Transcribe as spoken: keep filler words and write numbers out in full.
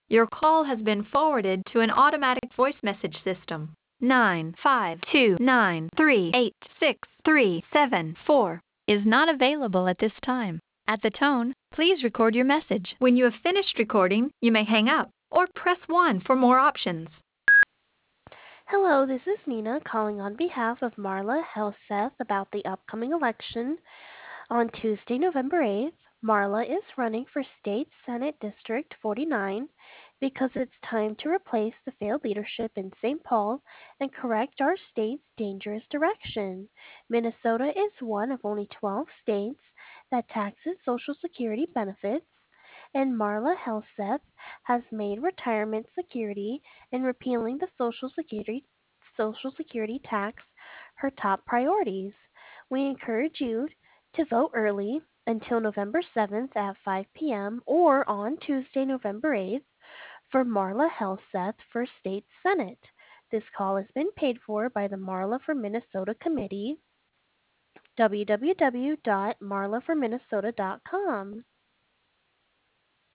Your call has been forwarded to an automatic voice message system. nine five two nine three eight six three seven four is not available at this time. At the tone, please record your message. When you have finished recording, you may hang up or press one for more options. Hello, this is Nina calling on behalf of Marla Helseth about the upcoming election. On Tuesday, November eighth, Marla is running for State Senate District forty-nine because it's time to replace the failed leadership in Saint Paul and correct our state's dangerous direction. Minnesota is one of only twelve states that taxes Social Security benefits, and Marla Helseth has made retirement security and repealing the Social Security Social Security tax her top priorities. We encourage you to vote early until November seventh at five p m or on Tuesday, November eighth for Marla Helseth for State Senate. This call has been paid for by the Marla for Minnesota Committee, w w w dot marla for minnesota dot com.